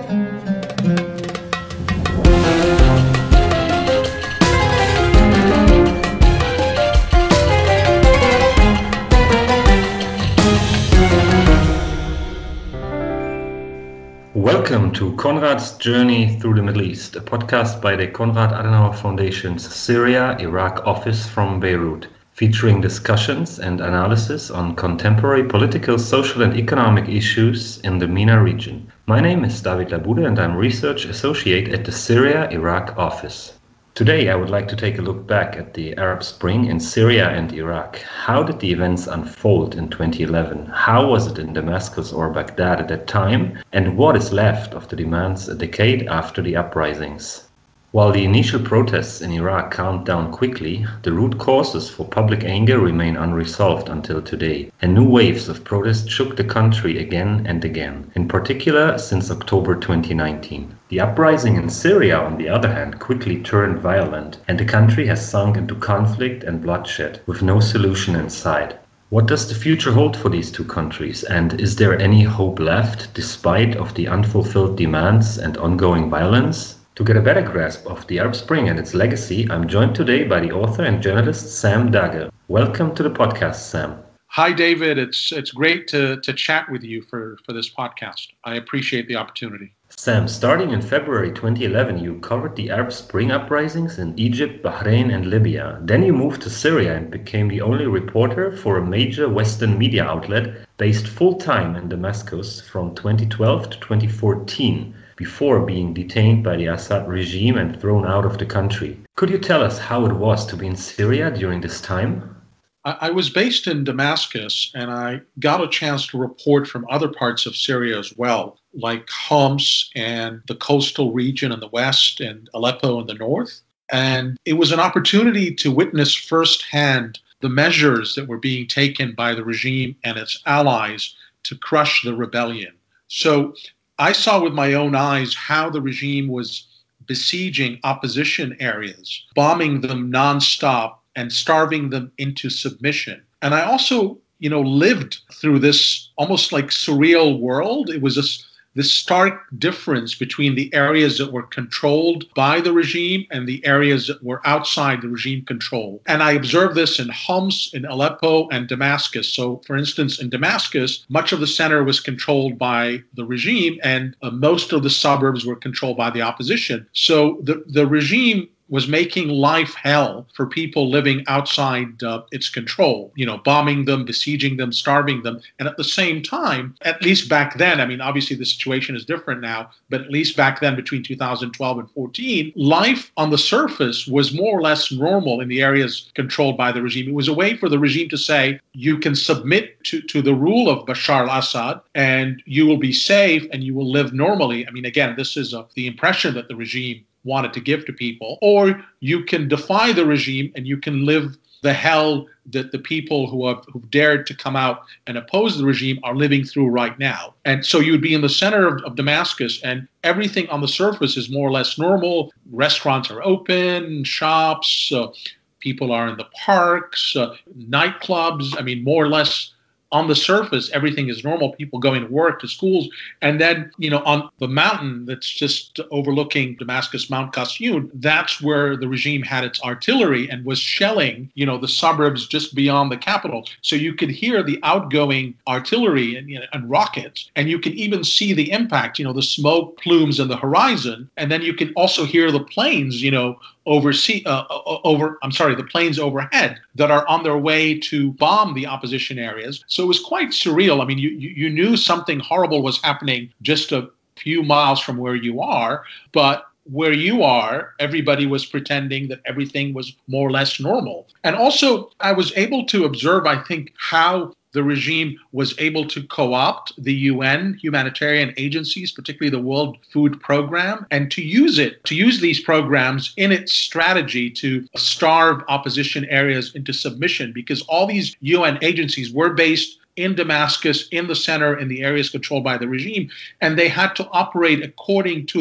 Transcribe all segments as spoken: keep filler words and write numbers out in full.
Welcome to Konrad's Journey Through the Middle East, a podcast by the Konrad Adenauer Foundation's Syria Iraq office from Beirut, featuring discussions and analysis on contemporary political, social and economic issues in the MENA region. My name is David Labuda and I'm Research Associate at the Syria Iraq office. Today I would like to take a look back at the Arab Spring in Syria and Iraq. How did the events unfold in twenty eleven? How was it in Damascus or Baghdad at that time? And what is left of the demands a decade after the uprisings? While the initial protests in Iraq calmed down quickly, the root causes for public anger remain unresolved until today, and new waves of protest shook the country again and again, in particular since October twenty nineteen. The uprising in Syria, on the other hand, quickly turned violent, and the country has sunk into conflict and bloodshed, with no solution in sight. What does the future hold for these two countries, and is there any hope left, despite of the unfulfilled demands and ongoing violence? To get a better grasp of the Arab Spring and its legacy, I'm joined today by the author and journalist Sam Dagher. Welcome to the podcast, Sam. Hi, David. It's it's great to, to chat with you for, for this podcast. I appreciate the opportunity. Sam, starting in February twenty eleven, you covered the Arab Spring uprisings in Egypt, Bahrain and Libya. Then you moved to Syria and became the only reporter for a major Western media outlet based full-time in Damascus from twenty twelve to twenty fourteen. Before being detained by the Assad regime and thrown out of the country. Could you tell us how it was to be in Syria during this time? I was based in Damascus, and I got a chance to report from other parts of Syria as well, like Homs and the coastal region in the west and Aleppo in the north. And it was an opportunity to witness firsthand the measures that were being taken by the regime and its allies to crush the rebellion. So I saw with my own eyes how the regime was besieging opposition areas, bombing them nonstop and starving them into submission. And I also, you know, lived through this almost like surreal world. It was this, this stark difference between the areas that were controlled by the regime and the areas that were outside the regime control. And I observed this in Homs, in Aleppo, and Damascus. So, for instance, in Damascus, much of the center was controlled by the regime, and uh, most of the suburbs were controlled by the opposition. So the, the regime was making life hell for people living outside uh, its control, you know, bombing them, besieging them, starving them. And at the same time, at least back then, I mean, obviously the situation is different now, but at least back then between two thousand twelve and fourteen, life on the surface was more or less normal in the areas controlled by the regime. It was a way for the regime to say, you can submit to, to the rule of Bashar al-Assad and you will be safe and you will live normally. I mean, again, this is a, the impression that the regime wanted to give to people, or you can defy the regime and you can live the hell that the people who have who've dared to come out and oppose the regime are living through right now. And so you would be in the center of, of Damascus and everything on the surface is more or less normal. Restaurants are open, shops, uh, people are in the parks, uh, nightclubs. I mean, more or less on the surface, everything is normal, people going to work, to schools. And then, you know, on the mountain that's just overlooking Damascus, Mount Qasyun, that's where the regime had its artillery and was shelling, you know, the suburbs just beyond the capital. So you could hear the outgoing artillery and, you know, and rockets, and you can even see the impact, you know, the smoke plumes in the horizon. And then you can also hear the planes, you know, oversee, uh, over, I'm sorry, the planes overhead that are on their way to bomb the opposition areas. So it was quite surreal. I mean, you, you knew something horrible was happening just a few miles from where you are, but where you are, everybody was pretending that everything was more or less normal. And also, I was able to observe, I think, how the regime was able to co-opt the U N humanitarian agencies, particularly the World Food Program, and to use it, to use these programs in its strategy to starve opposition areas into submission, because all these U N agencies were based in Damascus, in the center, in the areas controlled by the regime, and they had to operate according to the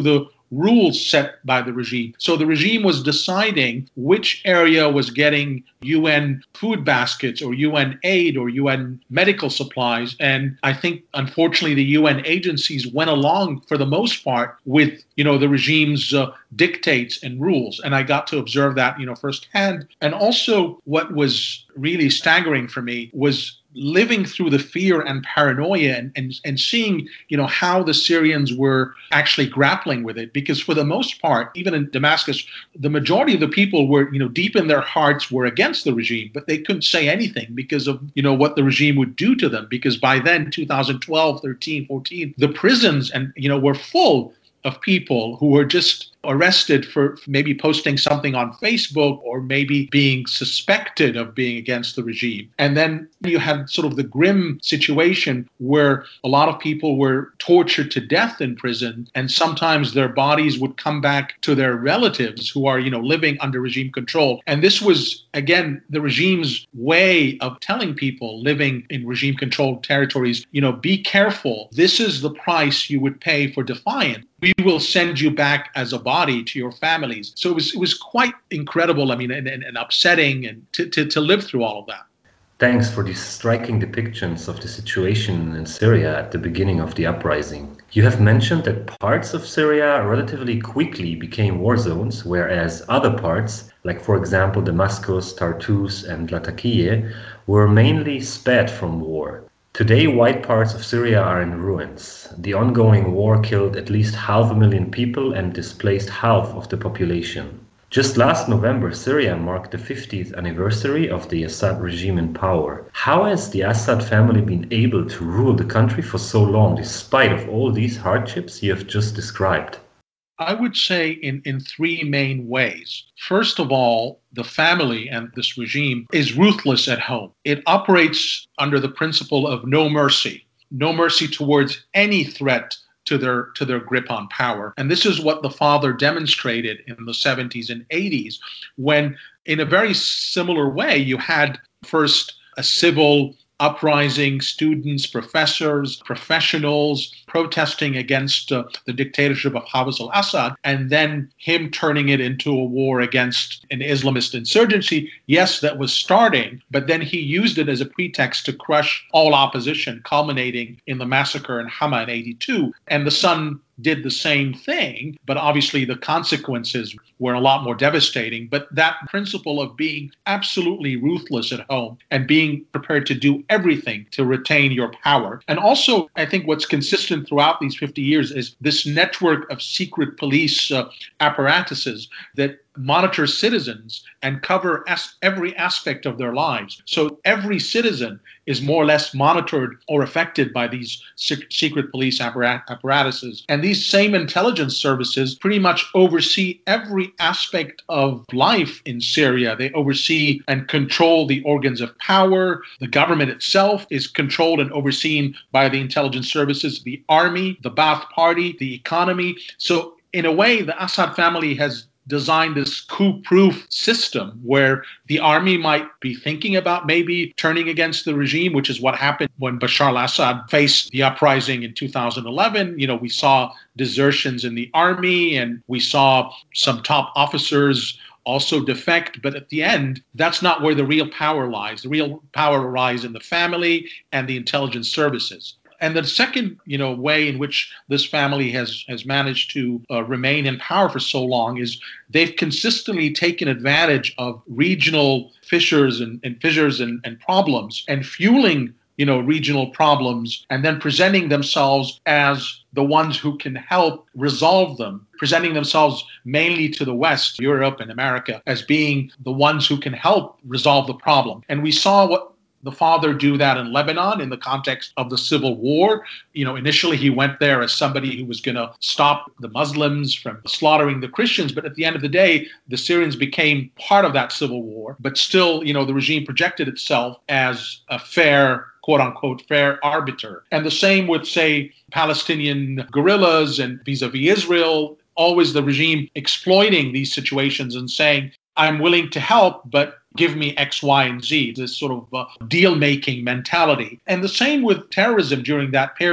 rules set by the regime. So the regime was deciding which area was getting U N food baskets or U N aid or U N medical supplies. And I think, unfortunately, the U N agencies went along for the most part with, you know, the regime's uh, dictates and rules. And I got to observe that, you know, firsthand. And also what was really staggering for me was living through the fear and paranoia and, and, and seeing, you know, how the Syrians were actually grappling with it. Because for the most part, even in Damascus, the majority of the people were, you know, deep in their hearts were against the regime, but they couldn't say anything because of, you know, what the regime would do to them. Because by then, two thousand twelve, thirteen, fourteen, the prisons and, you know, were full of people who were just arrested for maybe posting something on Facebook or maybe being suspected of being against the regime. And then you had sort of the grim situation where a lot of people were tortured to death in prison, and sometimes their bodies would come back to their relatives who are, you know, living under regime control. And this was, again, the regime's way of telling people living in regime-controlled territories, you know, be careful. This is the price you would pay for defiance. We will send you back as a body to your families. So it was it was quite incredible, I mean, and, and, and upsetting and to, to, to live through all of that. Thanks for these striking depictions of the situation in Syria at the beginning of the uprising. You have mentioned that parts of Syria relatively quickly became war zones, whereas other parts, like for example Damascus, Tartus and Latakia, were mainly spared from war. Today, wide parts of Syria are in ruins. The ongoing war killed at least half a million people and displaced half of the population. Just last November, Syria marked the fiftieth anniversary of the Assad regime in power. How has the Assad family been able to rule the country for so long, despite of all these hardships you have just described? I would say in, in three main ways. First of all, the family and this regime is ruthless at home. It operates under the principle of no mercy, no mercy towards any threat to their to their grip on power. And this is what the father demonstrated in the seventies and eighties, when in a very similar way, you had first a civil uprising, students, professors, professionals protesting against uh, the dictatorship of Hafez al-Assad, and then him turning it into a war against an Islamist insurgency. Yes, that was starting, but then he used it as a pretext to crush all opposition, culminating in the massacre in Hama in eighty-two. And the son did the same thing, but obviously the consequences were a lot more devastating. But that principle of being absolutely ruthless at home and being prepared to do everything to retain your power. And also, I think what's consistent throughout these fifty years is this network of secret police uh, apparatuses that monitor citizens and cover as every aspect of their lives. So every citizen is more or less monitored or affected by these sec- secret police apparat- apparatuses. And these same intelligence services pretty much oversee every aspect of life in Syria. They oversee and control the organs of power. The government itself is controlled and overseen by the intelligence services, the army, the Ba'ath Party, the economy. So in a way, the Assad family has designed this coup-proof system where the army might be thinking about maybe turning against the regime, which is what happened when Bashar al-Assad faced the uprising in two thousand eleven. You know, we saw desertions in the army and we saw some top officers also defect. But at the end, that's not where the real power lies. The real power lies in the family and the intelligence services. And the second, you know, way in which this family has, has managed to uh, remain in power for so long is they've consistently taken advantage of regional fissures and, and fissures and, and problems and fueling, you know, regional problems and then presenting themselves as the ones who can help resolve them, presenting themselves mainly to the West, Europe and America, as being the ones who can help resolve the problem. And we saw what the father do that in Lebanon in the context of the civil war. You know, initially he went there as somebody who was going to stop the Muslims from slaughtering the Christians. But at the end of the day, the Syrians became part of that civil war. But still, you know, the regime projected itself as a fair, quote unquote, fair arbiter. And the same with, say, Palestinian guerrillas and vis-a-vis Israel, always the regime exploiting these situations and saying, I'm willing to help, but give me X, Y, and Z, this sort of uh, deal-making mentality. And the same with terrorism during that period.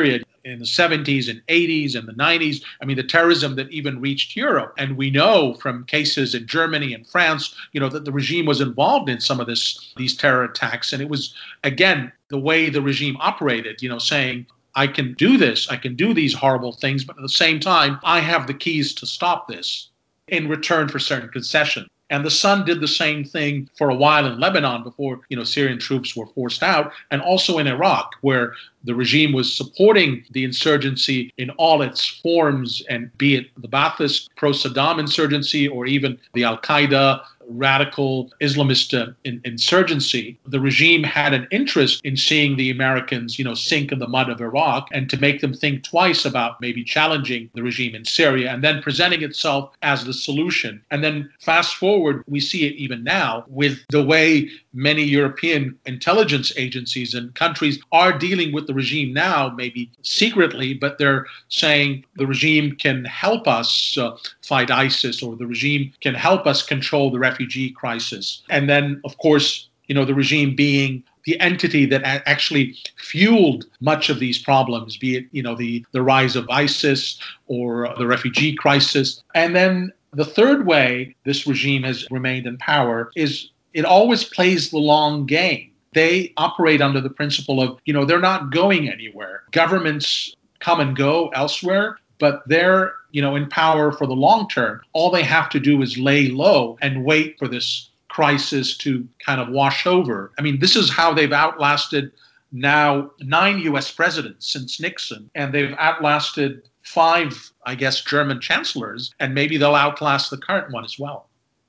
in the seventies and eighties and the nineties. I mean, the terrorism that even reached Europe. And we know from cases in Germany and France, you know, that the regime was involved in some of this, these terror attacks. And it was, again, the way the regime operated, you know, saying, I can do this, I can do these horrible things, but at the same time, I have the keys to stop this in return for certain concessions. And the Sun did the same thing for a while in Lebanon before, you know, Syrian troops were forced out, and also in Iraq, where the regime was supporting the insurgency in all its forms, and be it the Ba'athist pro-Saddam insurgency or even the Al-Qaeda radical Islamist uh, in, insurgency. The regime had an interest in seeing the Americans, you know, sink in the mud of Iraq, and to make them think twice about maybe challenging the regime in Syria, and then presenting itself as the solution. And then fast forward, we see it even now with the way many European intelligence agencies and countries are dealing with the regime now, maybe secretly, but they're saying the regime can help us uh, fight ISIS, or the regime can help us control the refugee crisis. And then, of course, you know, the regime being the entity that a- actually fueled much of these problems, be it, you know, the, the rise of ISIS or the refugee crisis. And then the third way this regime has remained in power is it always plays the long game. They operate under the principle of, you know, they're not going anywhere. Governments come and go elsewhere, but they're, you know, in power for the long term. All they have to do is lay low and wait for this crisis to kind of wash over. I mean, this is how they've outlasted now nine U S presidents since Nixon, and they've outlasted five, I guess, German chancellors, and maybe they'll outlast the current one as well.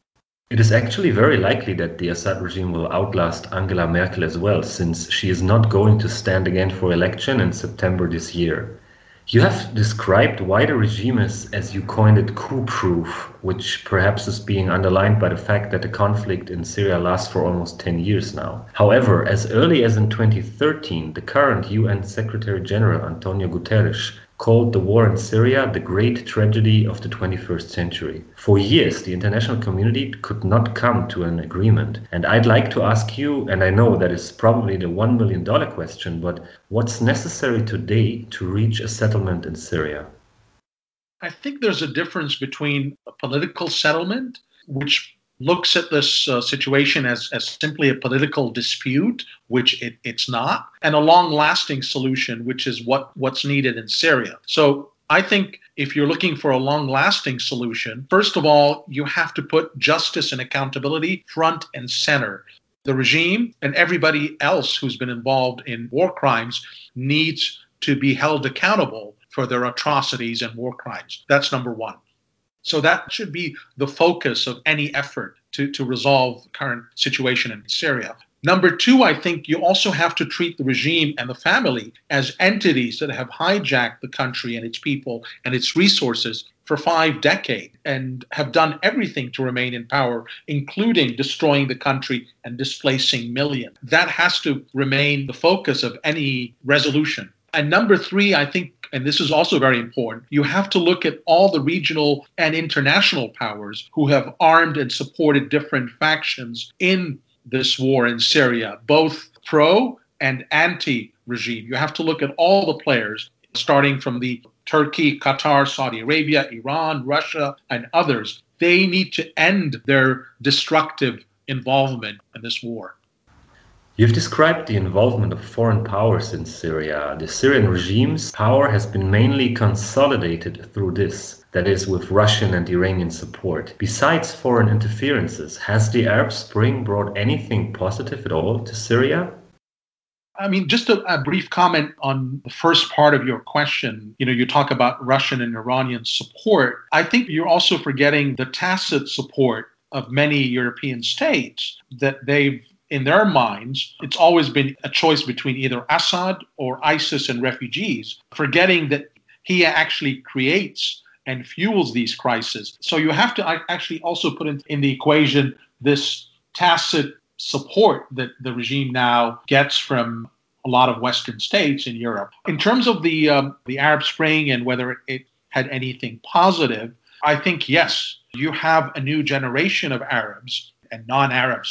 It is actually very likely that the Assad regime will outlast Angela Merkel as well, since she is not going to stand again for election in September this year. You have described why the regime is, as you coined it, coup-proof, which perhaps is being underlined by the fact that the conflict in Syria lasts for almost ten years now. However, as early as in twenty thirteen, the current U N Secretary General Antonio Guterres called the war in Syria the great tragedy of the twenty-first century. For years, the international community could not come to an agreement. And I'd like to ask you, and I know that is probably the one million dollars question, but what's necessary today to reach a settlement in Syria? I think there's a difference between a political settlement, which looks at this uh, situation as, as simply a political dispute, which it, it's not, and a long-lasting solution, which is what, what's needed in Syria. So I think if you're looking for a long-lasting solution, first of all, you have to put justice and accountability front and center. The regime and everybody else who's been involved in war crimes needs to be held accountable for their atrocities and war crimes. That's number one. So that should be the focus of any effort to, to resolve the current situation in Syria. Number two, I think you also have to treat the regime and the family as entities that have hijacked the country and its people and its resources for five decades and have done everything to remain in power, including destroying the country and displacing millions. That has to remain the focus of any resolution. And number three, I think, and this is also very important, you have to look at all the regional and international powers who have armed and supported different factions in this war in Syria, both pro and anti-regime. You have to look at all the players, starting from the Turkey, Qatar, Saudi Arabia, Iran, Russia, and others. They need to end their destructive involvement in this war. You've described the involvement of foreign powers in Syria. The Syrian regime's power has been mainly consolidated through this, that is, with Russian and Iranian support. Besides foreign interferences, has the Arab Spring brought anything positive at all to Syria? I mean, just a, a brief comment on the first part of your question. You know, you talk about Russian and Iranian support. I think you're also forgetting the tacit support of many European states that they've in their minds, it's always been a choice between either Assad or ISIS and refugees, forgetting that he actually creates and fuels these crises. So you have to actually also put in, in the equation this tacit support that the regime now gets from a lot of Western states in Europe. In terms of the um, the Arab Spring and whether it had anything positive, I think, yes, you have a new generation of Arabs and non-Arabs who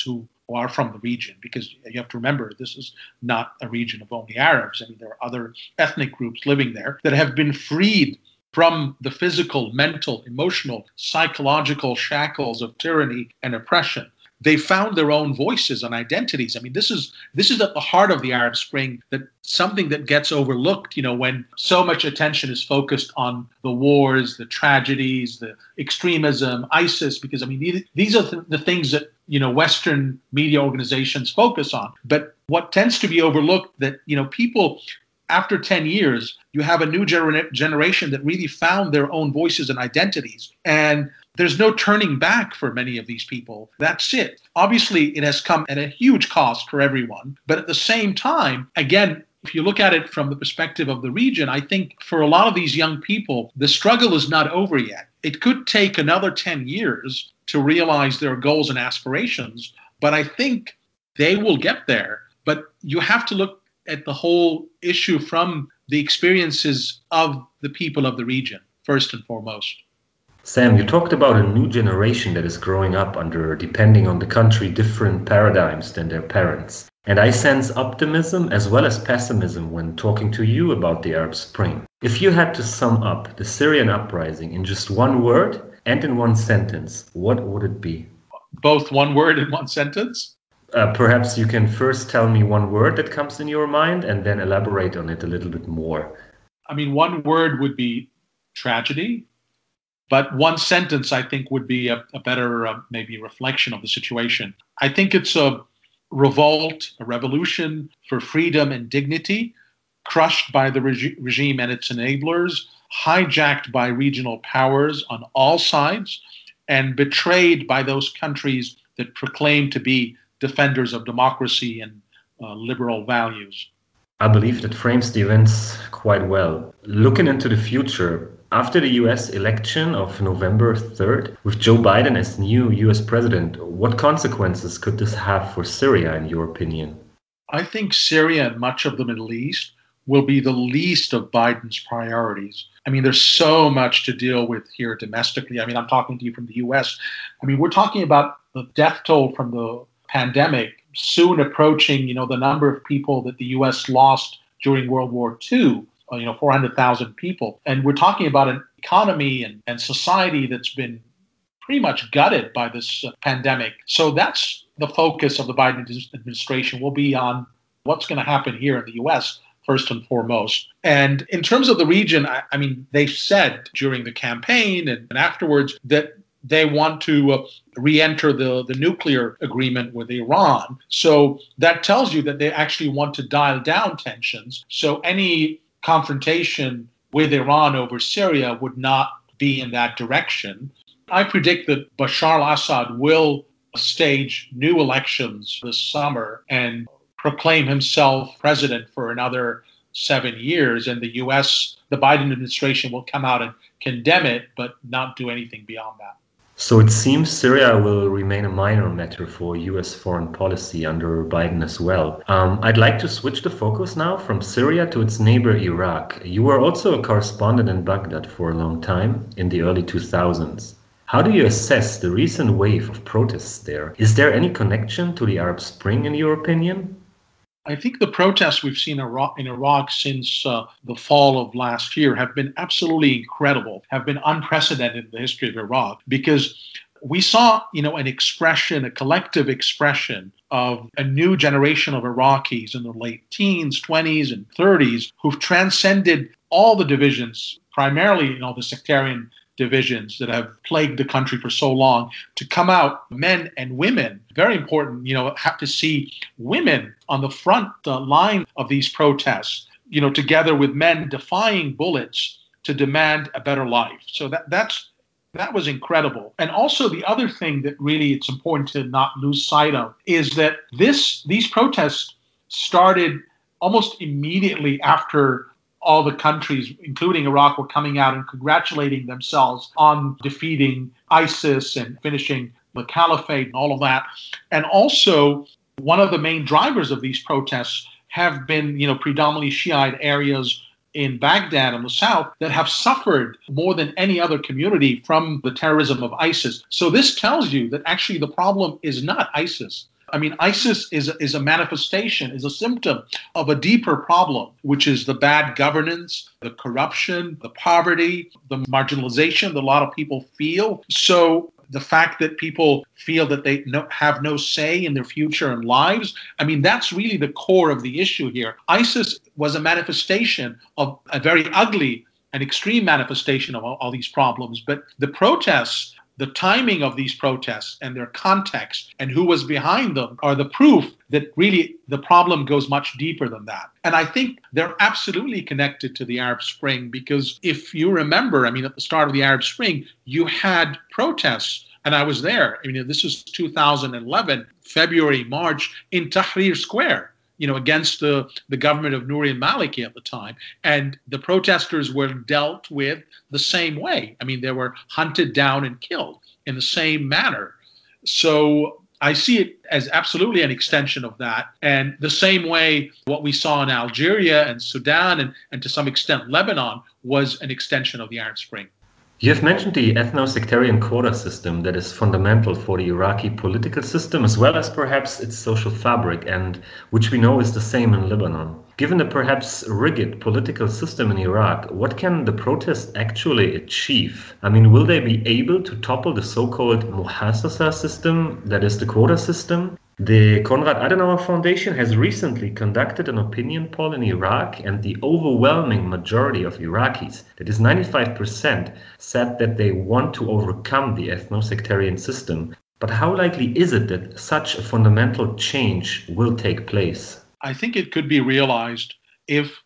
who are from the region, because you have to remember this is not a region of only Arabs. I mean, there are other ethnic groups living there that have been freed from the physical, mental, emotional, psychological shackles of tyranny and oppression. They found their own voices and identities. I mean, this is this is at the heart of the Arab Spring, that something that gets overlooked, you know, when so much attention is focused on the wars, the tragedies, the extremism, ISIS, because, I mean, these, these are the, the things that, you know, Western media organizations focus on. But what tends to be overlooked, that, you know, people, after ten years, you have a new gener- generation that really found their own voices and identities. And there's no turning back for many of these people. That's it. Obviously, it has come at a huge cost for everyone. But at the same time, again, if you look at it from the perspective of the region, I think for a lot of these young people, the struggle is not over yet. It could take another ten years to realize their goals and aspirations, but I think they will get there. But you have to look at the whole issue from the experiences of the people of the region, first and foremost. Sam, you talked about a new generation that is growing up under, depending on the country, different paradigms than their parents. And I sense optimism as well as pessimism when talking to you about the Arab Spring. If you had to sum up the Syrian uprising in just one word and in one sentence, what would it be? Both one word and one sentence? Uh, perhaps you can first tell me one word that comes in your mind and then elaborate on it a little bit more. I mean, one word would be tragedy. But one sentence, I think, would be a, a better uh, maybe reflection of the situation. I think it's a revolt, a revolution for freedom and dignity, crushed by the regi- regime and its enablers, hijacked by regional powers on all sides, and betrayed by those countries that proclaim to be defenders of democracy and uh, liberal values. I believe that frames the events quite well. Looking into the future, after the U S election of November third, with Joe Biden as new U S president, what consequences could this have for Syria, in your opinion? I think Syria and much of the Middle East will be the least of Biden's priorities. I mean, there's so much to deal with here domestically. I mean, I'm talking to you from the U S. I mean, we're talking about the death toll from the pandemic soon approaching, you know, the number of people that the U S lost during World War Two. You know, four hundred thousand people. And we're talking about an economy and, and society that's been pretty much gutted by this uh, pandemic. So that's the focus of the Biden administration, will be on what's going to happen here in the U S, first and foremost. And in terms of the region, I, I mean, they said during the campaign and, and afterwards that they want to uh, re-enter the, the nuclear agreement with Iran. So that tells you that they actually want to dial down tensions. So any confrontation with Iran over Syria would not be in that direction. I predict that Bashar al-Assad will stage new elections this summer and proclaim himself president for another seven years. And the U S, the Biden administration will come out and condemn it, but not do anything beyond that. So it seems Syria will remain a minor matter for U S foreign policy under Biden as well. Um, I'd like to switch the focus now from Syria to its neighbor Iraq. You were also a correspondent in Baghdad for a long time in the early two thousands. How do you assess the recent wave of protests there? Is there any connection to the Arab Spring in your opinion? I think the protests we've seen in Iraq since uh, the fall of last year have been absolutely incredible, have been unprecedented in the history of Iraq, because we saw, you know, an expression, a collective expression of a new generation of Iraqis in the late teens, twenties, and thirties who've transcended all the divisions, primarily, you know, the sectarian divisions that have plagued the country for so long, to come out, men and women. Very important, you know, have to see women on the front uh, line of these protests, you know, together with men defying bullets to demand a better life. So that that's that was incredible. And also the other thing that really it's important to not lose sight of is that this these protests started almost immediately after all the countries, including Iraq, were coming out and congratulating themselves on defeating ISIS and finishing the caliphate and all of that. And also, one of the main drivers of these protests have been, you know, predominantly Shiite areas in Baghdad in the south that have suffered more than any other community from the terrorism of ISIS. So this tells you that actually the problem is not ISIS. I mean, ISIS is, is a manifestation, is a symptom of a deeper problem, which is the bad governance, the corruption, the poverty, the marginalization that a lot of people feel. So the fact that people feel that they no, have no say in their future and lives, I mean, that's really the core of the issue here. ISIS was a manifestation of a very ugly and extreme manifestation of all, all these problems. But the protests, the timing of these protests and their context and who was behind them are the proof that really the problem goes much deeper than that. And I think they're absolutely connected to the Arab Spring, because if you remember, I mean, at the start of the Arab Spring, you had protests, and I was there. I mean, this is two thousand eleven, February, March, in Tahrir Square, you know, against the, the government of Nouri al-Maliki at the time. And the protesters were dealt with the same way. I mean, they were hunted down and killed in the same manner. So I see it as absolutely an extension of that. And the same way what we saw in Algeria and Sudan and, and to some extent Lebanon was an extension of the Arab Spring. You have mentioned the ethno-sectarian quota system that is fundamental for the Iraqi political system, as well as perhaps its social fabric, and which we know is the same in Lebanon. Given the perhaps rigid political system in Iraq, what can the protests actually achieve? I mean, will they be able to topple the so-called muhassasa system, that is the quota system? The Konrad Adenauer Foundation has recently conducted an opinion poll in Iraq, and the overwhelming majority of Iraqis, that is ninety-five percent, said that they want to overcome the ethno-sectarian system. But how likely is it that such a fundamental change will take place? I think it could be realized if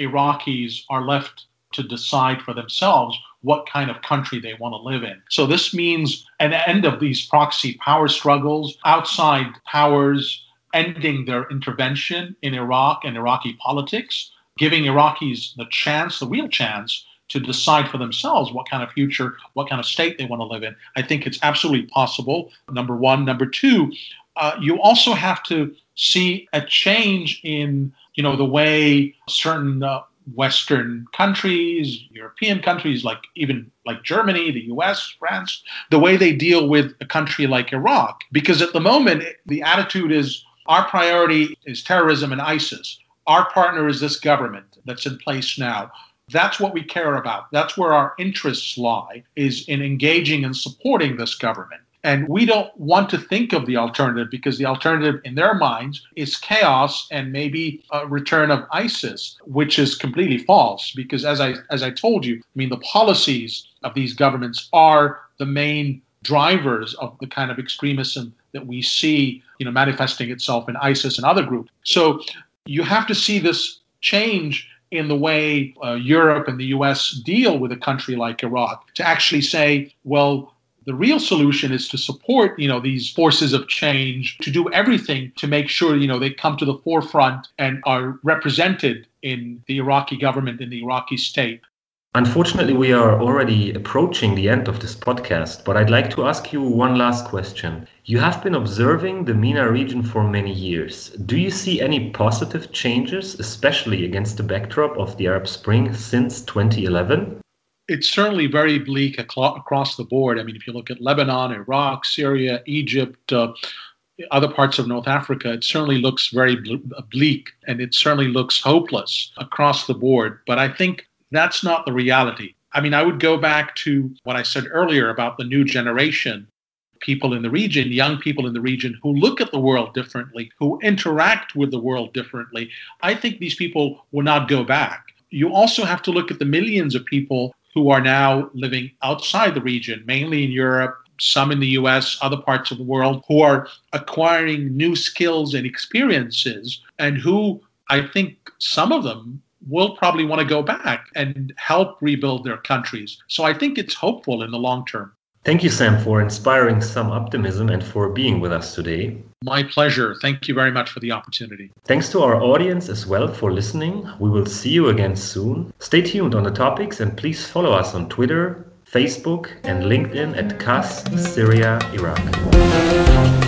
Iraqis are left to decide for themselves what kind of country they want to live in. So this means an end of these proxy power struggles, outside powers ending their intervention in Iraq and Iraqi politics, giving Iraqis the chance, the real chance, to decide for themselves what kind of future, what kind of state they want to live in. I think it's absolutely possible, number one. Number two, uh, you also have to see a change in, you know, the way certain uh, Western countries, European countries, like even like Germany, the U S, France, the way they deal with a country like Iraq. Because at the moment, the attitude is our priority is terrorism and ISIS. Our partner is this government that's in place now. That's what we care about. That's where our interests lie, is in engaging and supporting this government. And we don't want to think of the alternative, because the alternative in their minds is chaos and maybe a return of ISIS, which is completely false. Because as I as I told you, I mean, the policies of these governments are the main drivers of the kind of extremism that we see, you know, manifesting itself in ISIS and other groups. So you have to see this change in the way uh, Europe and the U S deal with a country like Iraq, to actually say, well, the real solution is to support, you know, these forces of change, to do everything to make sure, you know, they come to the forefront and are represented in the Iraqi government, in the Iraqi state. Unfortunately, we are already approaching the end of this podcast, but I'd like to ask you one last question. You have been observing the MENA region for many years. Do you see any positive changes, especially against the backdrop of the Arab Spring since twenty eleven? It's certainly very bleak across the board. I mean, if you look at Lebanon, Iraq, Syria, Egypt, uh, other parts of North Africa, it certainly looks very bleak, and it certainly looks hopeless across the board. But I think that's not the reality. I mean, I would go back to what I said earlier about the new generation, people in the region, young people in the region who look at the world differently, who interact with the world differently. I think these people will not go back. You also have to look at the millions of people who are now living outside the region, mainly in Europe, some in the U S, other parts of the world, who are acquiring new skills and experiences, and who, I think some of them will probably want to go back and help rebuild their countries. So I think it's hopeful in the long term. Thank you, Sam, for inspiring some optimism and for being with us today. My pleasure. Thank you very much for the opportunity. Thanks to our audience as well for listening. We will see you again soon. Stay tuned on the topics, and please follow us on Twitter, Facebook, and LinkedIn at C A S Syria Iraq.